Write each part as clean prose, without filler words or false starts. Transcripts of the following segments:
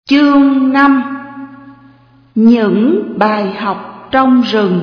Chương 5: Những bài học trong rừng.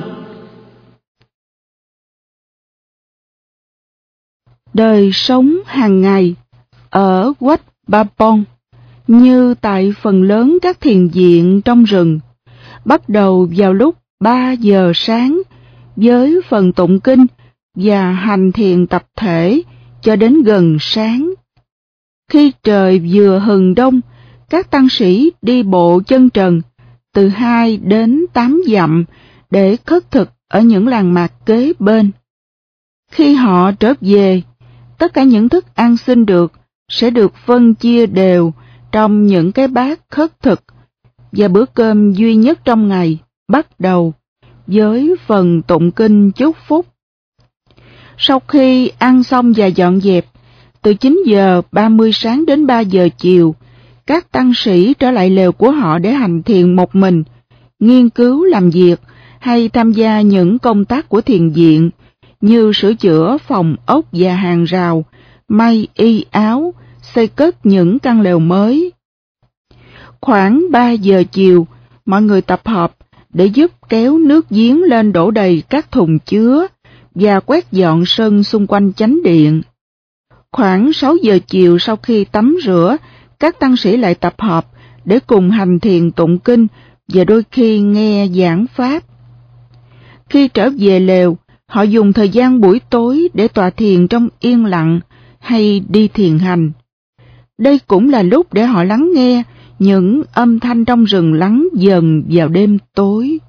Đời sống hàng ngày ở Wat Ba Pong, như tại phần lớn các thiền viện trong rừng, bắt đầu vào lúc 3 giờ sáng với phần tụng kinh và hành thiền tập thể cho đến gần sáng. Khi trời vừa hừng đông, các tăng sĩ đi bộ chân trần từ 2 đến 8 dặm để khất thực ở những làng mạc kế bên. Khi họ trở về, tất cả những thức ăn xin được sẽ được phân chia đều trong những cái bát khất thực, và bữa cơm duy nhất trong ngày bắt đầu với phần tụng kinh chúc phúc. Sau khi ăn xong và dọn dẹp, từ 9 giờ 30 sáng đến 3 giờ chiều, các tăng sĩ trở lại lều của họ để hành thiền một mình, nghiên cứu làm việc hay tham gia những công tác của thiền viện như sửa chữa phòng ốc và hàng rào, may y áo, xây cất những căn lều mới. Khoảng 3 giờ chiều, mọi người tập hợp để giúp kéo nước giếng lên đổ đầy các thùng chứa và quét dọn sân xung quanh chánh điện. Khoảng 6 giờ chiều, sau khi tắm rửa, các tăng sĩ lại tập hợp để cùng hành thiền tụng kinh và đôi khi nghe giảng pháp. Khi trở về lều, họ dùng thời gian buổi tối để tọa thiền trong yên lặng hay đi thiền hành. Đây cũng là lúc để họ lắng nghe những âm thanh trong rừng lắng dần vào đêm tối.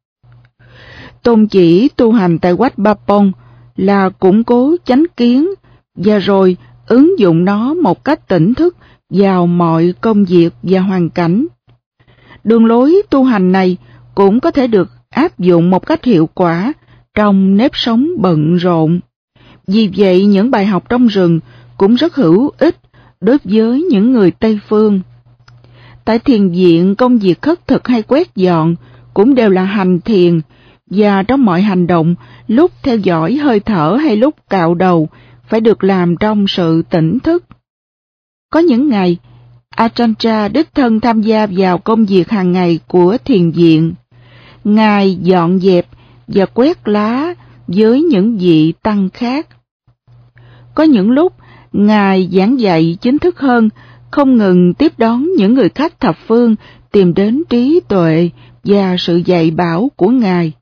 Tôn chỉ tu hành tại Wat Ba Pong là củng cố chánh kiến và rồi ứng dụng nó một cách tỉnh thức vào mọi công việc và hoàn cảnh. Đường lối tu hành này cũng có thể được áp dụng một cách hiệu quả trong nếp sống bận rộn. Vì vậy, những bài học trong rừng cũng rất hữu ích đối với những người Tây Phương. Tại thiền viện, công việc khất thực hay quét dọn cũng đều là hành thiền, và trong mọi hành động, lúc theo dõi hơi thở hay lúc cạo đầu, phải được làm trong sự tỉnh thức. Có những ngày, Ajahn Chah đích thân tham gia vào công việc hàng ngày của thiền viện. Ngài dọn dẹp và quét lá với những vị tăng khác. Có những lúc, Ngài giảng dạy chính thức hơn, không ngừng tiếp đón những người khách thập phương tìm đến trí tuệ và sự dạy bảo của Ngài.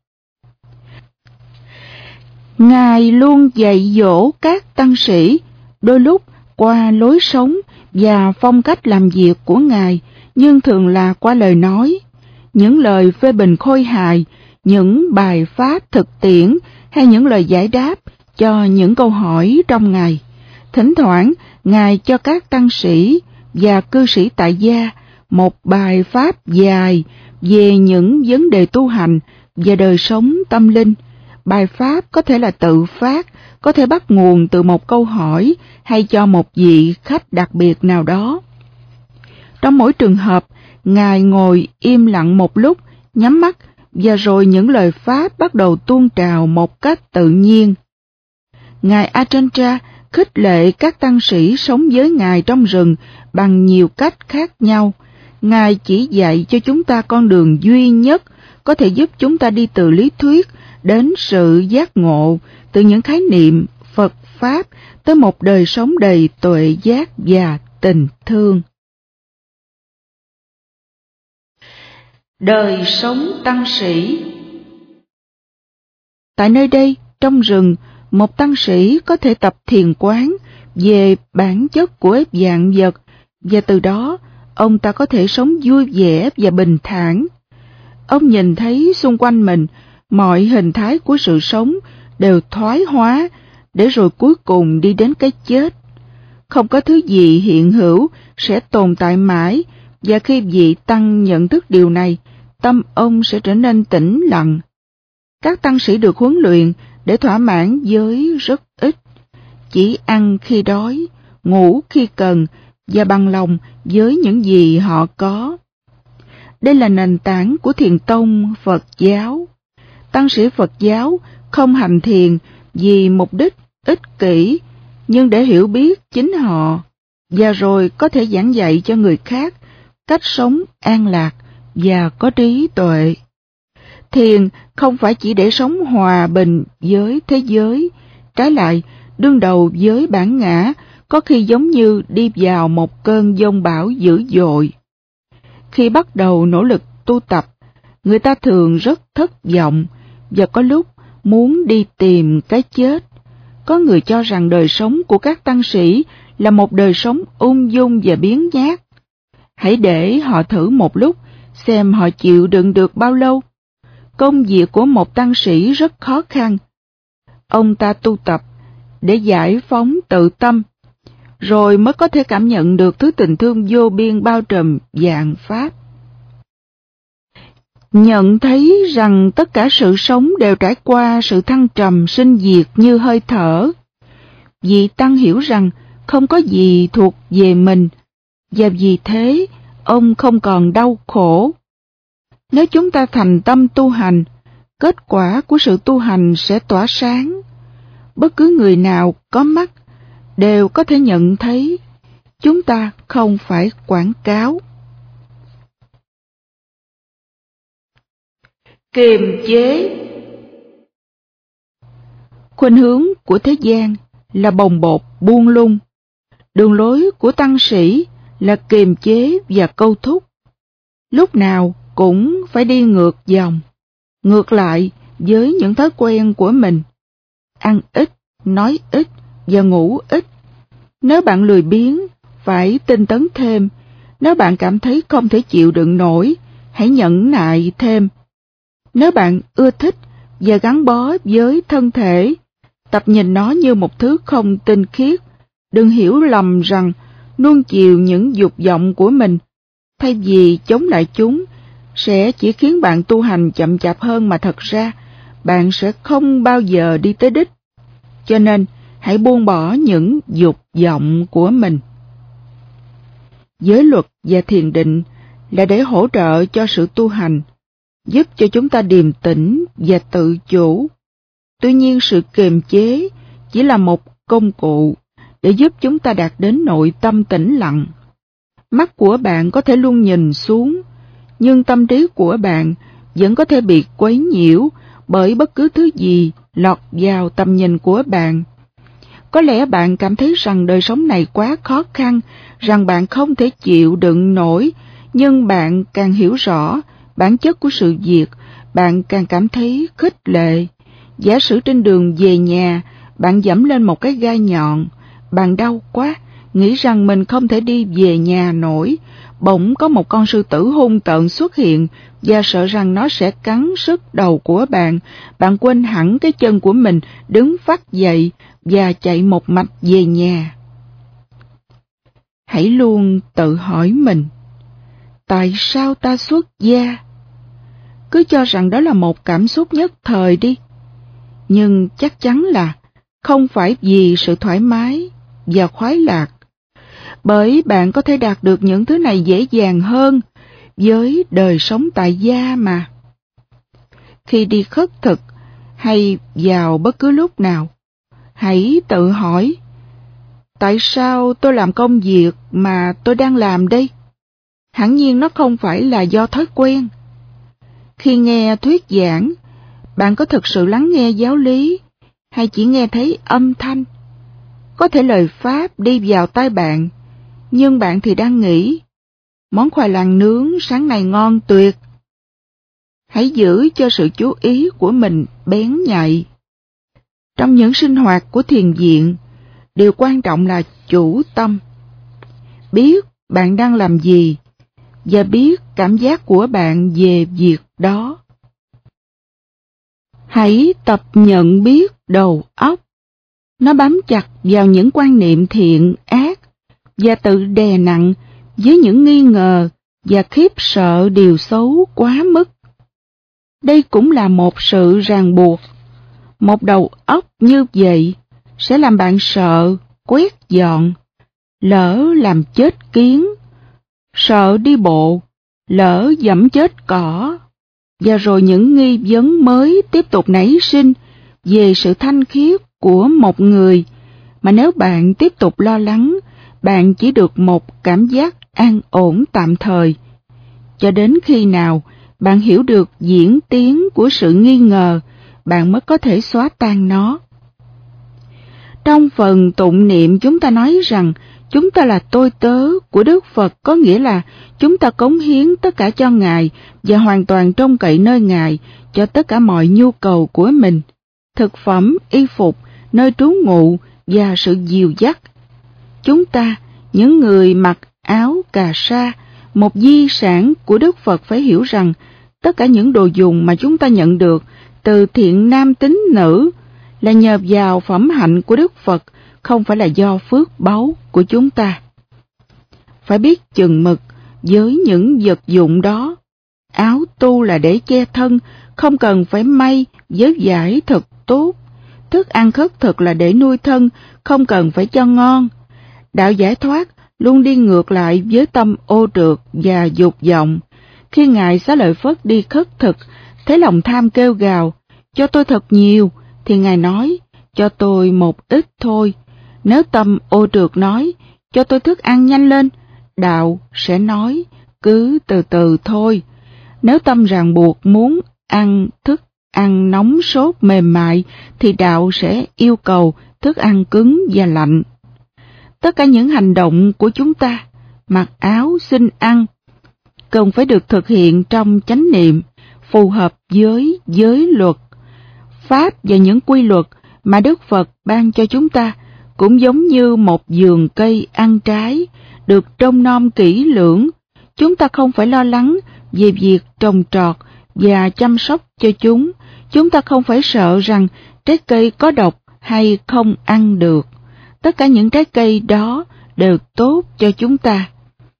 Ngài luôn dạy dỗ các tăng sĩ, đôi lúc qua lối sống và phong cách làm việc của Ngài, nhưng thường là qua lời nói, những lời phê bình khôi hài, những bài pháp thực tiễn hay những lời giải đáp cho những câu hỏi trong ngày. Thỉnh thoảng, Ngài cho các tăng sĩ và cư sĩ tại gia một bài pháp dài về những vấn đề tu hành và đời sống tâm linh. Bài pháp có thể là tự phát, có thể bắt nguồn từ một câu hỏi hay cho một vị khách đặc biệt nào đó. Trong mỗi trường hợp, Ngài ngồi im lặng một lúc, nhắm mắt, và rồi những lời pháp bắt đầu tuôn trào một cách tự nhiên. Ngài Ajahn Chah khích lệ các tăng sĩ sống với Ngài trong rừng bằng nhiều cách khác nhau. Ngài chỉ dạy cho chúng ta con đường duy nhất có thể giúp chúng ta đi từ lý thuyết đến sự giác ngộ, từ những khái niệm Phật Pháp tới một đời sống đầy tuệ giác và tình thương. Đời sống tăng sĩ. Tại nơi đây, trong rừng, một tăng sĩ có thể tập thiền quán về bản chất của vạn vật, và từ đó ông ta có thể sống vui vẻ và bình thản. Ông nhìn thấy xung quanh mình mọi hình thái của sự sống đều thoái hóa, để rồi cuối cùng đi đến cái chết. Không có thứ gì hiện hữu sẽ tồn tại mãi, và khi vị tăng nhận thức điều này, tâm ông sẽ trở nên tĩnh lặng. Các tăng sĩ được huấn luyện để thỏa mãn với rất ít, chỉ ăn khi đói, ngủ khi cần và bằng lòng với những gì họ có. Đây là nền tảng của thiền tông Phật giáo. Tăng sĩ Phật giáo không hành thiền vì mục đích ích kỷ, nhưng để hiểu biết chính họ, và rồi có thể giảng dạy cho người khác cách sống an lạc và có trí tuệ. Thiền không phải chỉ để sống hòa bình với thế giới, trái lại, đương đầu với bản ngã có khi giống như đi vào một cơn giông bão dữ dội. Khi bắt đầu nỗ lực tu tập, người ta thường rất thất vọng và có lúc muốn đi tìm cái chết. Có người cho rằng đời sống của các tăng sĩ là một đời sống ung dung và biếng nhác. Hãy để họ thử một lúc, xem họ chịu đựng được bao lâu. Công việc của một tăng sĩ rất khó khăn. Ông ta tu tập để giải phóng tự tâm, rồi mới có thể cảm nhận được thứ tình thương vô biên bao trùm vạn pháp. Nhận thấy rằng tất cả sự sống đều trải qua sự thăng trầm sinh diệt như hơi thở. Vị tăng hiểu rằng không có gì thuộc về mình, và vì thế ông không còn đau khổ. Nếu chúng ta thành tâm tu hành, kết quả của sự tu hành sẽ tỏa sáng. Bất cứ người nào có mắt đều có thể nhận thấy. Chúng ta không phải quảng cáo. Kiềm chế. Khuynh hướng của thế gian là bồng bột buông lung. Đường lối của tăng sĩ là kiềm chế và câu thúc. Lúc nào cũng phải đi ngược dòng, ngược lại với những thói quen của mình. Ăn ít, nói ít và ngủ ít. Nếu bạn lười biếng, phải tinh tấn thêm. Nếu bạn cảm thấy không thể chịu đựng nổi, hãy nhẫn nại thêm. Nếu bạn ưa thích và gắn bó với thân thể, tập nhìn nó như một thứ không tinh khiết. Đừng hiểu lầm rằng nuông chiều những dục vọng của mình, thay vì chống lại chúng, sẽ chỉ khiến bạn tu hành chậm chạp hơn mà thật ra bạn sẽ không bao giờ đi tới đích. Cho nên, hãy buông bỏ những dục vọng của mình. Giới luật và thiền định là để hỗ trợ cho sự tu hành, giúp cho chúng ta điềm tĩnh và tự chủ. Tuy nhiên sự kiềm chế chỉ là một công cụ để giúp chúng ta đạt đến nội tâm tĩnh lặng. Mắt của bạn có thể luôn nhìn xuống, nhưng tâm trí của bạn vẫn có thể bị quấy nhiễu bởi bất cứ thứ gì lọt vào tầm nhìn của bạn. Có lẽ bạn cảm thấy rằng đời sống này quá khó khăn, rằng bạn không thể chịu đựng nổi, nhưng bạn càng hiểu rõ bản chất của sự việc, bạn càng cảm thấy khích lệ. Giả sử trên đường về nhà, bạn giẫm lên một cái gai nhọn, bạn đau quá, nghĩ rằng mình không thể đi về nhà nổi. Bỗng có một con sư tử hung tợn xuất hiện và sợ rằng nó sẽ cắn rứt đầu của bạn. Bạn quên hẳn cái chân của mình, đứng phắt dậy và chạy một mạch về nhà. Hãy luôn tự hỏi mình, tại sao ta xuất gia? Cứ cho rằng đó là một cảm xúc nhất thời đi. Nhưng chắc chắn là không phải vì sự thoải mái và khoái lạc, bởi bạn có thể đạt được những thứ này dễ dàng hơn với đời sống tại gia mà. Khi đi khất thực hay vào bất cứ lúc nào, hãy tự hỏi, tại sao tôi làm công việc mà tôi đang làm đây? Hẳn nhiên nó không phải là do thói quen. Khi nghe thuyết giảng, bạn có thực sự lắng nghe giáo lý hay chỉ nghe thấy âm thanh? Có thể lời pháp đi vào tai bạn, nhưng bạn thì đang nghĩ, món khoai lang nướng sáng nay ngon tuyệt. Hãy giữ cho sự chú ý của mình bén nhạy. Trong những sinh hoạt của thiền viện, điều quan trọng là chủ tâm. Biết bạn đang làm gì và biết cảm giác của bạn về việc đó. Hãy tập nhận biết đầu óc. Nó bám chặt vào những quan niệm thiện ác và tự đè nặng với những nghi ngờ và khiếp sợ điều xấu quá mức. Đây cũng là một sự ràng buộc. Một đầu óc như vậy sẽ làm bạn sợ, quét dọn, lỡ làm chết kiến, sợ đi bộ, lỡ dẫm chết cỏ, và rồi những nghi vấn mới tiếp tục nảy sinh về sự thanh khiết của một người, mà nếu bạn tiếp tục lo lắng, bạn chỉ được một cảm giác an ổn tạm thời. Cho đến khi nào bạn hiểu được diễn tiến của sự nghi ngờ, bạn mới có thể xóa tan nó. Trong phần tụng niệm chúng ta nói rằng chúng ta là tôi tớ của Đức Phật, có nghĩa là chúng ta cống hiến tất cả cho Ngài và hoàn toàn trông cậy nơi Ngài cho tất cả mọi nhu cầu của mình, thực phẩm, y phục, nơi trú ngụ và sự dìu dắt. Chúng ta, những người mặc áo cà sa, một di sản của Đức Phật, phải hiểu rằng tất cả những đồ dùng mà chúng ta nhận được từ thiện nam tín nữ là nhờ vào phẩm hạnh của Đức Phật, không phải là do phước báu của chúng ta. Phải biết chừng mực với những vật dụng đó. Áo tu là để che thân, không cần phải may với vải thật tốt. Thức ăn khất thực là để nuôi thân, không cần phải cho ngon. Đạo giải thoát luôn đi ngược lại với tâm ô trượt và dục vọng. Khi Ngài Xá Lợi Phất đi khất thực, thấy lòng tham kêu gào, cho tôi thật nhiều, thì Ngài nói, cho tôi một ít thôi. Nếu tâm ô trượt nói, cho tôi thức ăn nhanh lên, đạo sẽ nói, cứ từ từ thôi. Nếu tâm ràng buộc muốn ăn thức ăn nóng sốt mềm mại, thì đạo sẽ yêu cầu thức ăn cứng và lạnh. Tất cả những hành động của chúng ta, mặc áo, xin ăn, cần phải được thực hiện trong chánh niệm, phù hợp với giới luật. Pháp và những quy luật mà Đức Phật ban cho chúng ta cũng giống như một vườn cây ăn trái, được trông nom kỹ lưỡng. Chúng ta không phải lo lắng về việc trồng trọt và chăm sóc cho chúng. Chúng ta không phải sợ rằng trái cây có độc hay không ăn được. Tất cả những trái cây đó đều tốt cho chúng ta.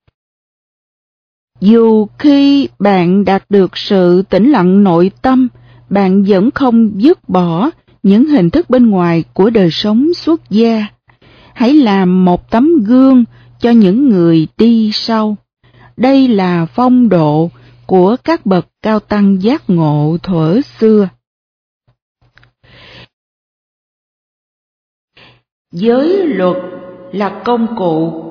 Dù khi bạn đạt được sự tĩnh lặng nội tâm, bạn vẫn không dứt bỏ những hình thức bên ngoài của đời sống xuất gia. Hãy làm một tấm gương cho những người đi sau. Đây là phong độ của các bậc cao tăng giác ngộ thuở xưa. Giới luật là công cụ.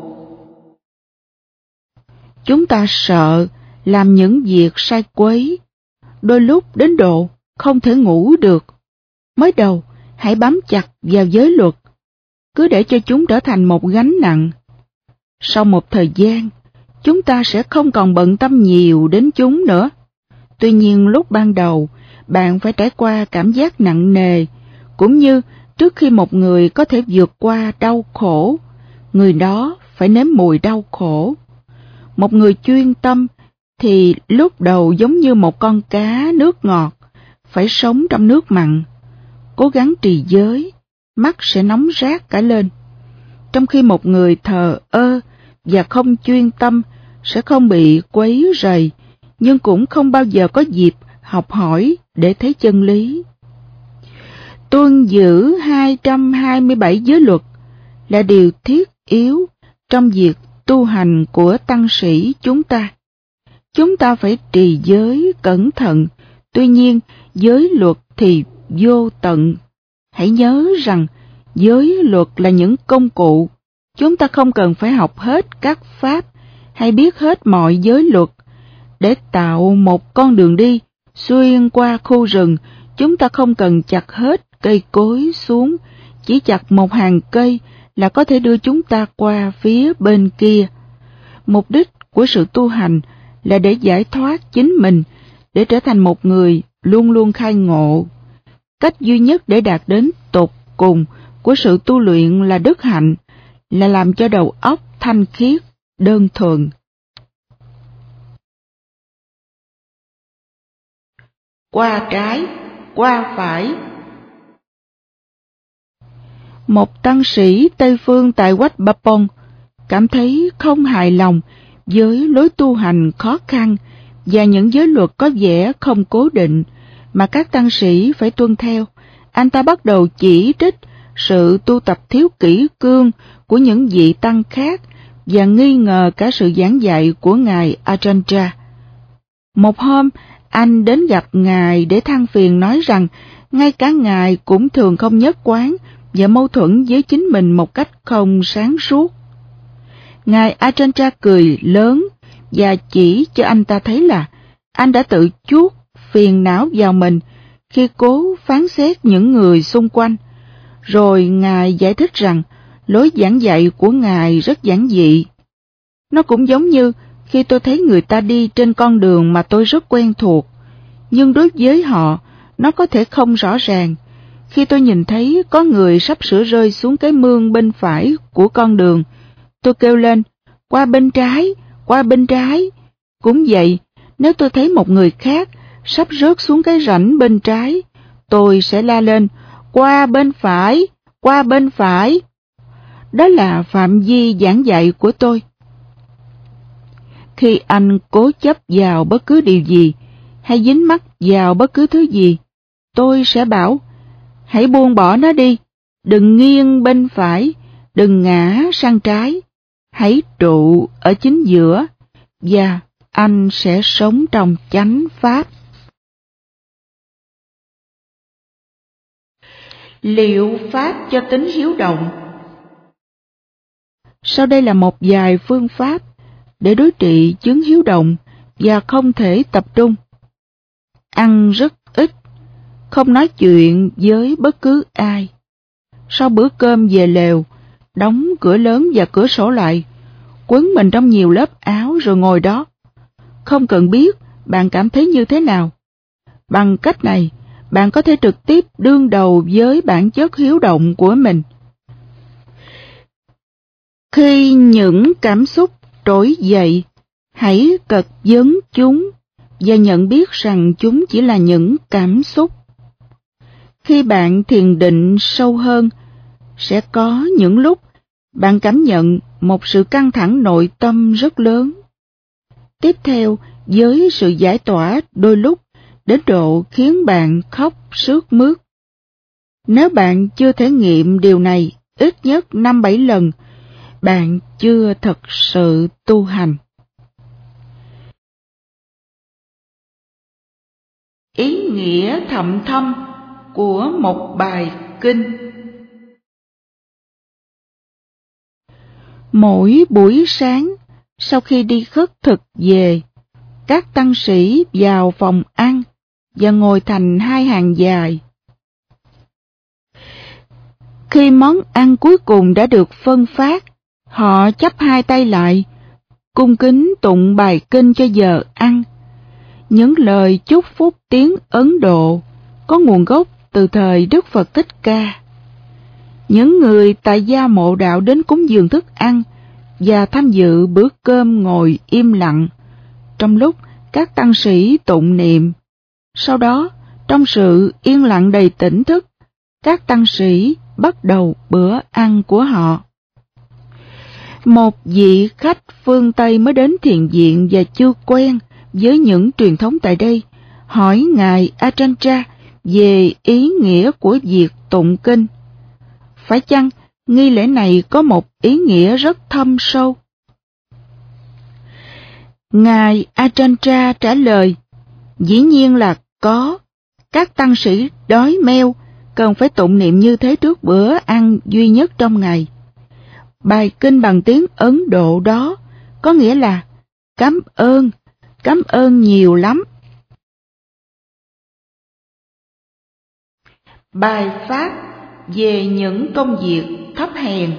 Chúng ta sợ làm những việc sai quấy, đôi lúc đến độ không thể ngủ được. Mới đầu, hãy bám chặt vào giới luật, cứ để cho chúng trở thành một gánh nặng. Sau một thời gian, chúng ta sẽ không còn bận tâm nhiều đến chúng nữa. Tuy nhiên lúc ban đầu, bạn phải trải qua cảm giác nặng nề, cũng như trước khi một người có thể vượt qua đau khổ, người đó phải nếm mùi đau khổ. Một người chuyên tâm thì lúc đầu giống như một con cá nước ngọt, phải sống trong nước mặn. Cố gắng trì giới, mắt sẽ nóng rát cả lên. Trong khi một người thờ ơ và không chuyên tâm sẽ không bị quấy rầy, nhưng cũng không bao giờ có dịp học hỏi để thấy chân lý. Tuân giữ 227 giới luật là điều thiết yếu trong việc tu hành của tăng sĩ chúng ta. Chúng ta phải trì giới cẩn thận, tuy nhiên giới luật thì vô tận. Hãy nhớ rằng giới luật là những công cụ. Chúng ta không cần phải học hết các pháp hay biết hết mọi giới luật. Để tạo một con đường đi xuyên qua khu rừng, chúng ta không cần chặt hết cây cối xuống, chỉ chặt một hàng cây là có thể đưa chúng ta qua phía bên kia. Mục đích của sự tu hành là để giải thoát chính mình, để trở thành một người luôn luôn khai ngộ. Cách duy nhất để đạt đến tột cùng của sự tu luyện là đức hạnh, là làm cho đầu óc thanh khiết, đơn thuần. Qua trái, qua phải. Một tăng sĩ Tây Phương tại Wat Bapong cảm thấy không hài lòng với lối tu hành khó khăn và những giới luật có vẻ không cố định mà các tăng sĩ phải tuân theo. Anh ta bắt đầu chỉ trích sự tu tập thiếu kỷ cương của những vị tăng khác và nghi ngờ cả sự giảng dạy của Ngài Ajahn. Một hôm, anh đến gặp Ngài để than phiền, nói rằng ngay cả Ngài cũng thường không nhất quán và mâu thuẫn với chính mình một cách không sáng suốt. Ngài Ajahn cười lớn và chỉ cho anh ta thấy là anh đã tự chuốc phiền não vào mình khi cố phán xét những người xung quanh. Rồi Ngài giải thích rằng lối giảng dạy của Ngài rất giản dị. Nó cũng giống như khi tôi thấy người ta đi trên con đường mà tôi rất quen thuộc, nhưng đối với họ, nó có thể không rõ ràng. Khi tôi nhìn thấy có người sắp sửa rơi xuống cái mương bên phải của con đường, tôi kêu lên, qua bên trái, qua bên trái. Cũng vậy, nếu tôi thấy một người khác sắp rớt xuống cái rãnh bên trái, tôi sẽ la lên, qua bên phải, qua bên phải. Đó là phạm vi giảng dạy của tôi. Khi anh cố chấp vào bất cứ điều gì, hay dính mắc vào bất cứ thứ gì, tôi sẽ bảo, hãy buông bỏ nó đi, đừng nghiêng bên phải, đừng ngã sang trái, hãy trụ ở chính giữa, và anh sẽ sống trong chánh pháp. Liệu pháp cho tính hiếu động. Sau đây là một vài phương pháp để đối trị chứng hiếu động và không thể tập trung. Ăn rất ít, không nói chuyện với bất cứ ai. Sau bữa cơm về lều, đóng cửa lớn và cửa sổ lại, quấn mình trong nhiều lớp áo rồi ngồi đó. Không cần biết bạn cảm thấy như thế nào. Bằng cách này, bạn có thể trực tiếp đương đầu với bản chất hiếu động của mình. Khi những cảm xúc trỗi dậy, hãy cật vấn chúng và nhận biết rằng chúng chỉ là những cảm xúc. Khi bạn thiền định sâu hơn, sẽ có những lúc bạn cảm nhận một sự căng thẳng nội tâm rất lớn. Tiếp theo, với sự giải tỏa đôi lúc đến độ khiến bạn khóc sướt mướt. Nếu bạn chưa thể nghiệm điều này ít nhất 5-7 lần, bạn chưa thật sự tu hành. Ý nghĩa thậm thâm của một bài kinh. Mỗi buổi sáng, sau khi đi khất thực về, các tăng sĩ vào phòng ăn và ngồi thành hai hàng dài. Khi món ăn cuối cùng đã được phân phát, họ chắp hai tay lại, cung kính tụng bài kinh cho giờ ăn. Những lời chúc phúc tiếng Ấn Độ có nguồn gốc từ thời Đức Phật Thích Ca. Những người tại gia mộ đạo đến cúng dường thức ăn và tham dự bữa cơm ngồi im lặng, trong lúc các tăng sĩ tụng niệm. Sau đó, trong sự yên lặng đầy tỉnh thức, các tăng sĩ bắt đầu bữa ăn của họ. Một vị khách phương Tây mới đến thiền viện và chưa quen với những truyền thống tại đây, hỏi Ngài Ajahn về ý nghĩa của việc tụng kinh. Phải chăng nghi lễ này có một ý nghĩa rất thâm sâu? Ngài Ajahn trả lời, dĩ nhiên là có. Các tăng sĩ đói meo cần phải tụng niệm như thế trước bữa ăn duy nhất trong ngày. Bài kinh bằng tiếng Ấn Độ đó có nghĩa là cảm ơn nhiều lắm. Bài pháp về những công việc thấp hèn.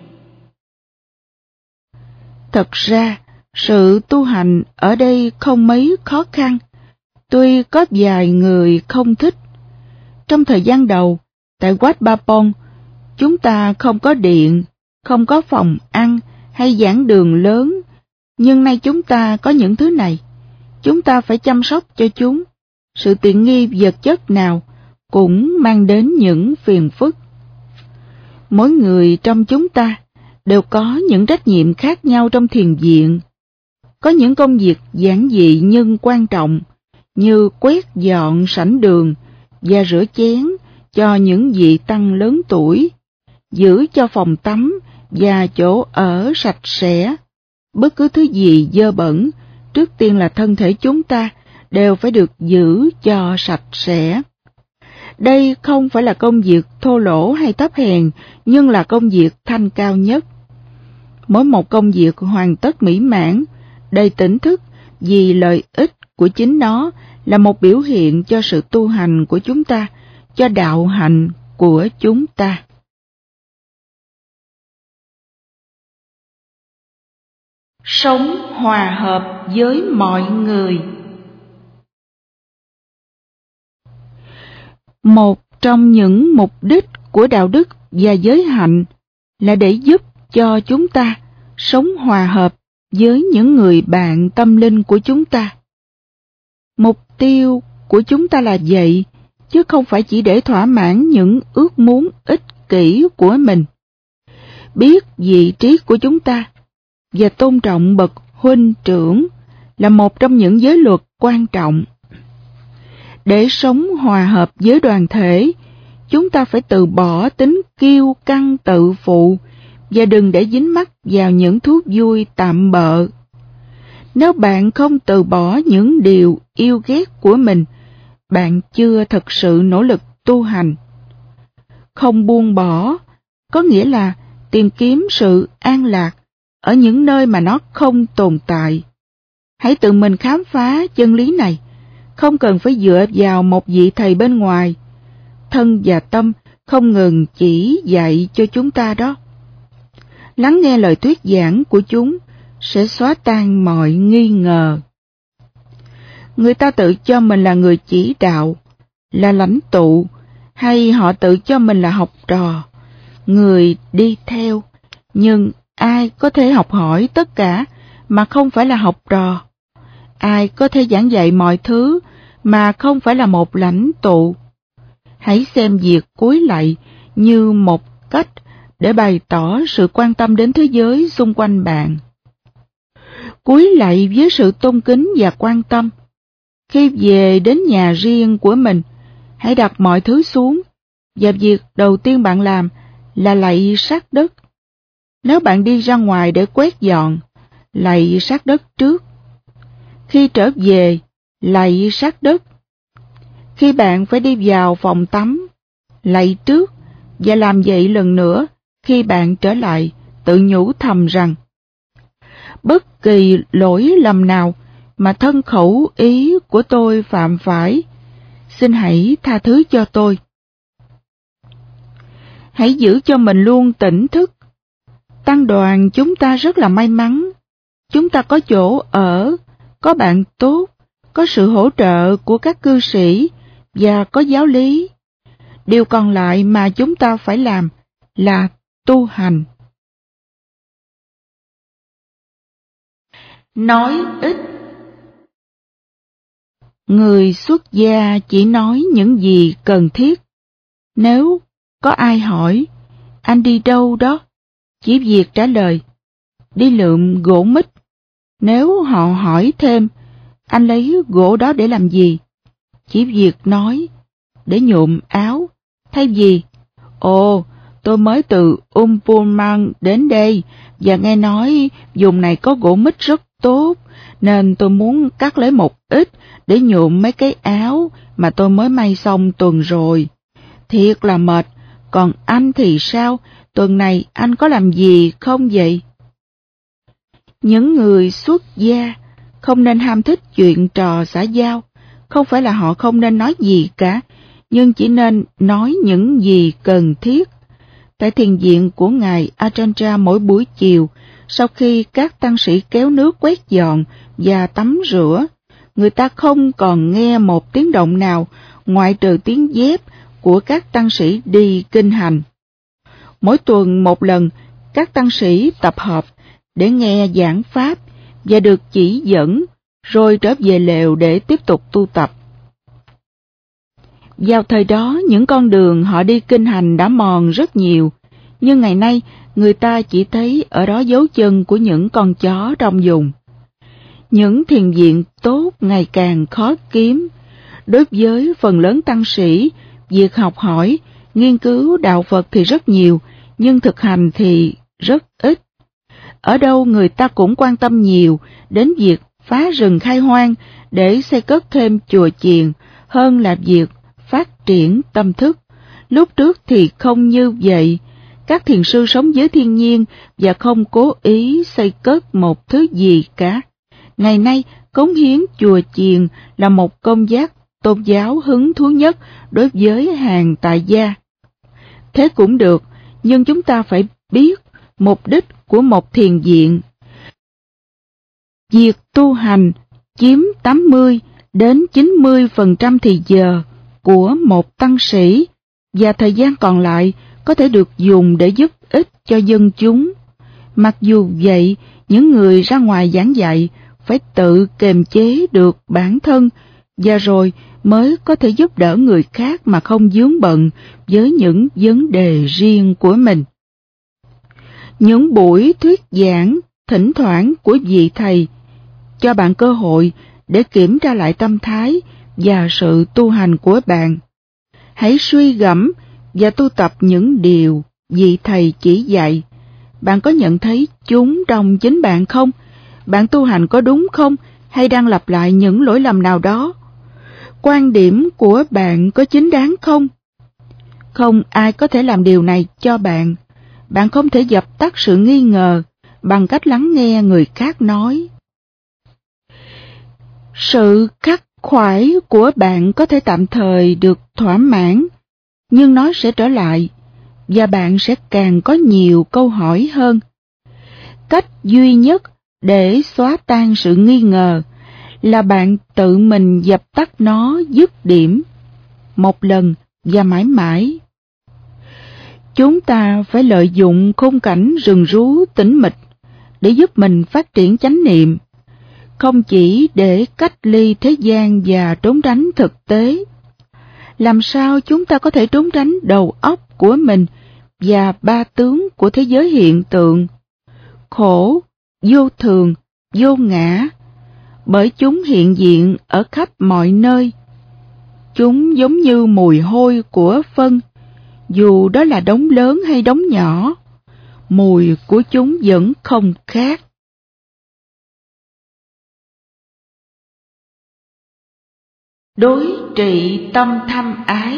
Thật ra, sự tu hành ở đây không mấy khó khăn, tuy có vài người không thích. Trong thời gian đầu, tại Wat Ba Pong, chúng ta không có điện, không có phòng ăn hay giảng đường lớn, nhưng nay chúng ta có những thứ này. Chúng ta phải chăm sóc cho chúng. Sự tiện nghi vật chất nào cũng mang đến những phiền phức. Mỗi người trong chúng ta đều có những trách nhiệm khác nhau trong thiền viện. Có những công việc giản dị nhưng quan trọng, như quét dọn sảnh đường và rửa chén cho những vị tăng lớn tuổi, giữ cho phòng tắm và chỗ ở sạch sẽ. Bất cứ thứ gì dơ bẩn, trước tiên là thân thể chúng ta, đều phải được giữ cho sạch sẽ. Đây không phải là công việc thô lỗ hay thấp hèn, nhưng là công việc thanh cao nhất. Mỗi một công việc hoàn tất mỹ mãn, đầy tỉnh thức vì lợi ích của chính nó là một biểu hiện cho sự tu hành của chúng ta, cho đạo hạnh của chúng ta. Sống hòa hợp với mọi người. Một trong những mục đích của đạo đức và giới hạnh là để giúp cho chúng ta sống hòa hợp với những người bạn tâm linh của chúng ta. Mục tiêu của chúng ta là vậy, chứ không phải chỉ để thỏa mãn những ước muốn ích kỷ của mình. Biết vị trí của chúng ta và tôn trọng bậc huynh trưởng là một trong những giới luật quan trọng. Để sống hòa hợp với đoàn thể, chúng ta phải từ bỏ tính kiêu căng tự phụ và đừng để dính mắc vào những thú vui tạm bợ. Nếu bạn không từ bỏ những điều yêu ghét của mình, bạn chưa thực sự nỗ lực tu hành. Không buông bỏ có nghĩa là tìm kiếm sự an lạc ở những nơi mà nó không tồn tại. Hãy tự mình khám phá chân lý này, không cần phải dựa vào một vị thầy bên ngoài. Thân và tâm không ngừng chỉ dạy cho chúng ta đó. Lắng nghe lời thuyết giảng của chúng sẽ xóa tan mọi nghi ngờ. Người ta tự cho mình là người chỉ đạo, là lãnh tụ, hay họ tự cho mình là học trò, người đi theo, nhưng ai có thể học hỏi tất cả mà không phải là học trò? Ai có thể giảng dạy mọi thứ mà không phải là một lãnh tụ? Hãy xem việc cúi lạy như một cách để bày tỏ sự quan tâm đến thế giới xung quanh bạn. Cúi lạy với sự tôn kính và quan tâm. Khi về đến nhà riêng của mình, hãy đặt mọi thứ xuống, và việc đầu tiên bạn làm là lạy sát đất. Nếu bạn đi ra ngoài để quét dọn, lạy sát đất trước. Khi trở về, lạy sát đất. Khi bạn phải đi vào phòng tắm, lạy trước, và làm vậy lần nữa khi bạn trở lại, tự nhủ thầm rằng: bất kỳ lỗi lầm nào mà thân khẩu ý của tôi phạm phải, xin hãy tha thứ cho tôi. Hãy giữ cho mình luôn tỉnh thức. Tăng đoàn chúng ta rất là may mắn. Chúng ta có chỗ ở, có bạn tốt, có sự hỗ trợ của các cư sĩ và có giáo lý. Điều còn lại mà chúng ta phải làm là tu hành. Nói ít. Người xuất gia chỉ nói những gì cần thiết. Nếu có ai hỏi, anh đi đâu đó? Chỉ việc trả lời, đi lượm gỗ mít. Nếu họ hỏi thêm, anh lấy gỗ đó để làm gì? Chỉ việc nói, để nhuộm áo. Thay vì, ồ, tôi mới từ Pullman đến đây và nghe nói vùng này có gỗ mít rất tốt, nên tôi muốn cắt lấy một ít để nhuộm mấy cái áo mà tôi mới may xong tuần rồi. Thiệt là mệt, còn anh thì sao? Tuần này anh có làm gì không vậy? Những người xuất gia không nên ham thích chuyện trò xã giao. Không phải là họ không nên nói gì cả, nhưng chỉ nên nói những gì cần thiết. Tại thiền viện của Ngài Ajahn mỗi buổi chiều, sau khi các tăng sĩ kéo nước quét dọn và tắm rửa, người ta không còn nghe một tiếng động nào ngoại trừ tiếng dép của các tăng sĩ đi kinh hành. Mỗi tuần một lần, các tăng sĩ tập hợp để nghe giảng pháp và được chỉ dẫn, rồi trở về lều để tiếp tục tu tập. Vào thời đó, những con đường họ đi kinh hành đã mòn rất nhiều, nhưng ngày nay người ta chỉ thấy ở đó dấu chân của những con chó trong vùng. Những thiền viện tốt ngày càng khó kiếm. Đối với phần lớn tăng sĩ, việc học hỏi, nghiên cứu đạo Phật thì rất nhiều, nhưng thực hành thì rất ít. Ở đâu người ta cũng quan tâm nhiều đến việc phá rừng khai hoang để xây cất thêm chùa chiền hơn là việc phát triển tâm thức. Lúc trước thì không như vậy. Các thiền sư sống với thiên nhiên và không cố ý xây cất một thứ gì cả. Ngày nay, cống hiến chùa chiền là một công tác tôn giáo hứng thú nhất đối với hàng tại gia. Thế cũng được, nhưng chúng ta phải biết mục đích của một thiền viện. Việc tu hành chiếm 80 đến 90% thì giờ của một tăng sĩ, và thời gian còn lại có thể được dùng để giúp ích cho dân chúng. Mặc dù vậy, những người ra ngoài giảng dạy phải tự kiềm chế được bản thân, và rồi mới có thể giúp đỡ người khác mà không vướng bận với những vấn đề riêng của mình. Những buổi thuyết giảng thỉnh thoảng của vị thầy cho bạn cơ hội để kiểm tra lại tâm thái và sự tu hành của bạn. Hãy suy gẫm và tu tập những điều vị thầy chỉ dạy. Bạn có nhận thấy chúng trong chính bạn không? Bạn tu hành có đúng không, hay đang lặp lại những lỗi lầm nào đó? Quan điểm của bạn có chính đáng không? Không ai có thể làm điều này cho bạn. Bạn không thể dập tắt sự nghi ngờ bằng cách lắng nghe người khác nói. Sự khắc khoải của bạn có thể tạm thời được thỏa mãn, nhưng nó sẽ trở lại, và bạn sẽ càng có nhiều câu hỏi hơn. Cách duy nhất để xóa tan sự nghi ngờ là bạn tự mình dập tắt nó dứt điểm, một lần và mãi mãi. Chúng ta phải lợi dụng khung cảnh rừng rú tĩnh mịch để giúp mình phát triển chánh niệm, không chỉ để cách ly thế gian và trốn tránh thực tế. Làm sao chúng ta có thể trốn tránh đầu óc của mình và ba tướng của thế giới hiện tượng, khổ, vô thường, vô ngã, bởi chúng hiện diện ở khắp mọi nơi. Chúng giống như mùi hôi của phân, dù đó là đống lớn hay đống nhỏ, mùi của chúng vẫn không khác. Đối trị tâm tham ái.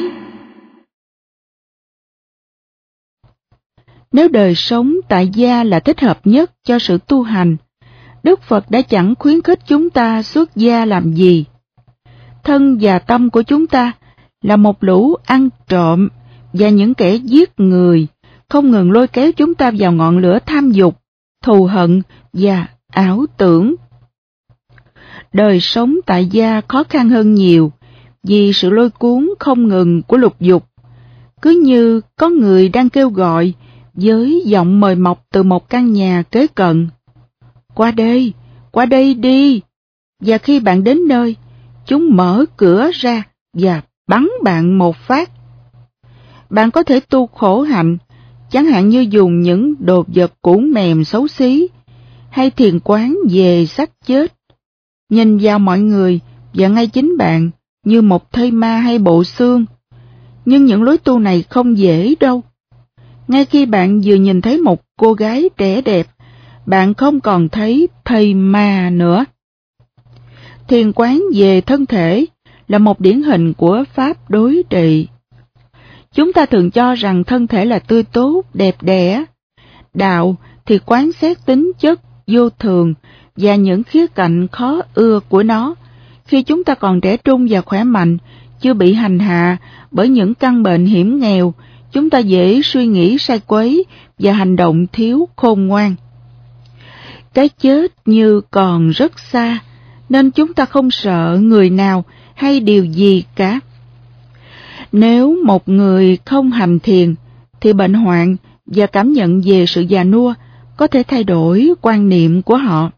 Nếu đời sống tại gia là thích hợp nhất cho sự tu hành, Đức Phật đã chẳng khuyến khích chúng ta xuất gia làm gì. Thân và tâm của chúng ta là một lũ ăn trộm và những kẻ giết người, không ngừng lôi kéo chúng ta vào ngọn lửa tham dục, thù hận và ảo tưởng. Đời sống tại gia khó khăn hơn nhiều vì sự lôi cuốn không ngừng của lục dục. Cứ như có người đang kêu gọi với giọng mời mọc từ một căn nhà kế cận. Qua đây đi. Và khi bạn đến nơi, chúng mở cửa ra và bắn bạn một phát. Bạn có thể tu khổ hạnh, chẳng hạn như dùng những đồ vật cũ mềm xấu xí, hay thiền quán về xác chết, nhìn vào mọi người và ngay chính bạn như một thây ma hay bộ xương. Nhưng những lối tu này không dễ đâu. Ngay khi bạn vừa nhìn thấy một cô gái trẻ đẹp, bạn không còn thấy thây ma nữa. Thiền quán về thân thể là một điển hình của pháp đối trị. Chúng ta thường cho rằng thân thể là tươi tốt, đẹp đẽ. Đạo thì quán xét tính chất vô thường và những khía cạnh khó ưa của nó. Khi chúng ta còn trẻ trung và khỏe mạnh, chưa bị hành hạ bởi những căn bệnh hiểm nghèo, chúng ta dễ suy nghĩ sai quấy và hành động thiếu khôn ngoan. Cái chết như còn rất xa, nên chúng ta không sợ người nào hay điều gì cả. Nếu một người không hành thiền, thì bệnh hoạn và cảm nhận về sự già nua có thể thay đổi quan niệm của họ.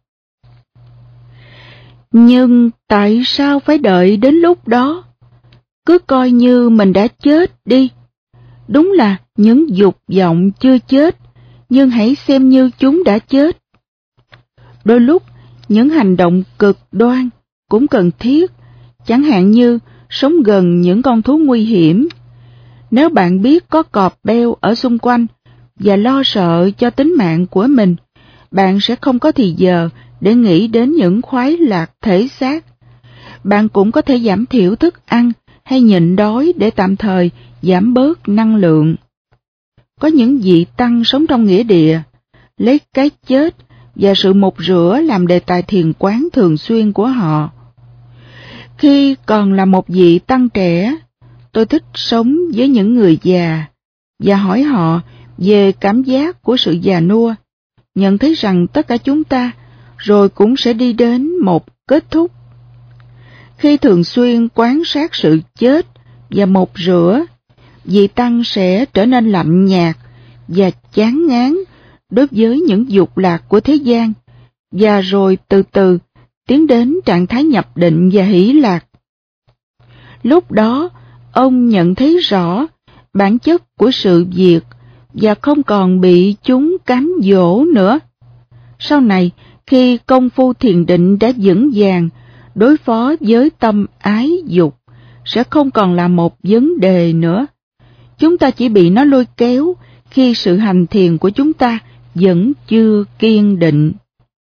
Nhưng tại sao phải đợi đến lúc đó? Cứ coi như mình đã chết đi. Đúng là những dục vọng chưa chết, nhưng hãy xem như chúng đã chết. Đôi lúc, những hành động cực đoan cũng cần thiết, chẳng hạn như sống gần những con thú nguy hiểm. Nếu bạn biết có cọp beo ở xung quanh và lo sợ cho tính mạng của mình, bạn sẽ không có thì giờ để nghĩ đến những khoái lạc thể xác. Bạn cũng có thể giảm thiểu thức ăn hay nhịn đói để tạm thời giảm bớt năng lượng. Có những vị tăng sống trong nghĩa địa, lấy cái chết và sự một rửa làm đề tài thiền quán thường xuyên của họ. Khi còn là một vị tăng trẻ, tôi thích sống với những người già và hỏi họ về cảm giác của sự già nua, nhận thấy rằng tất cả chúng ta rồi cũng sẽ đi đến một kết thúc. Khi thường xuyên quan sát sự chết và một rửa, vị tăng sẽ trở nên lạnh nhạt và chán ngán đối với những dục lạc của thế gian, và rồi từ từ tiến đến trạng thái nhập định và hỷ lạc. Lúc đó, ông nhận thấy rõ bản chất của sự việc và không còn bị chúng cám dỗ nữa. Sau này, khi công phu thiền định đã vững vàng, đối phó với tâm ái dục sẽ không còn là một vấn đề nữa. Chúng ta chỉ bị nó lôi kéo khi sự hành thiền của chúng ta vẫn chưa kiên định.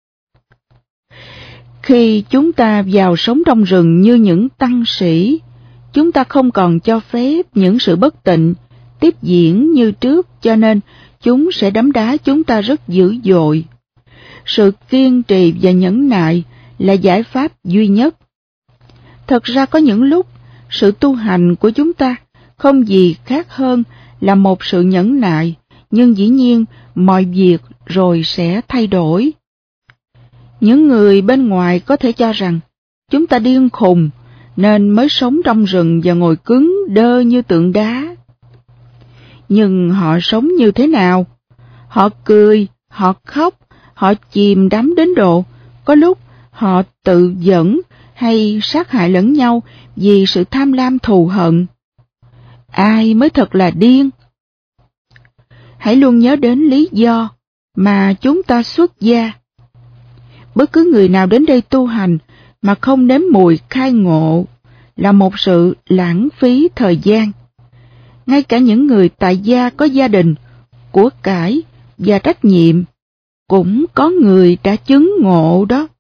Khi chúng ta vào sống trong rừng như những tăng sĩ, chúng ta không còn cho phép những sự bất tịnh tiếp diễn như trước, cho nên chúng sẽ đấm đá chúng ta rất dữ dội. Sự kiên trì và nhẫn nại là giải pháp duy nhất. Thật ra có những lúc, sự tu hành của chúng ta không gì khác hơn là một sự nhẫn nại, nhưng dĩ nhiên mọi việc rồi sẽ thay đổi. Những người bên ngoài có thể cho rằng chúng ta điên khùng nên mới sống trong rừng và ngồi cứng đơ như tượng đá. Nhưng họ sống như thế nào? Họ cười, họ khóc, họ chìm đắm đến độ có lúc họ tự dẫn hay sát hại lẫn nhau vì sự tham lam thù hận. Ai mới thật là điên? Hãy luôn nhớ đến lý do mà chúng ta xuất gia. Bất cứ người nào đến đây tu hành mà không nếm mùi khai ngộ là một sự lãng phí thời gian. Ngay cả những người tại gia có gia đình, của cải và trách nhiệm, cũng có người đã chứng ngộ đó.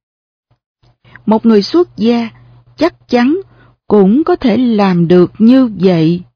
Một người xuất gia chắc chắn cũng có thể làm được như vậy.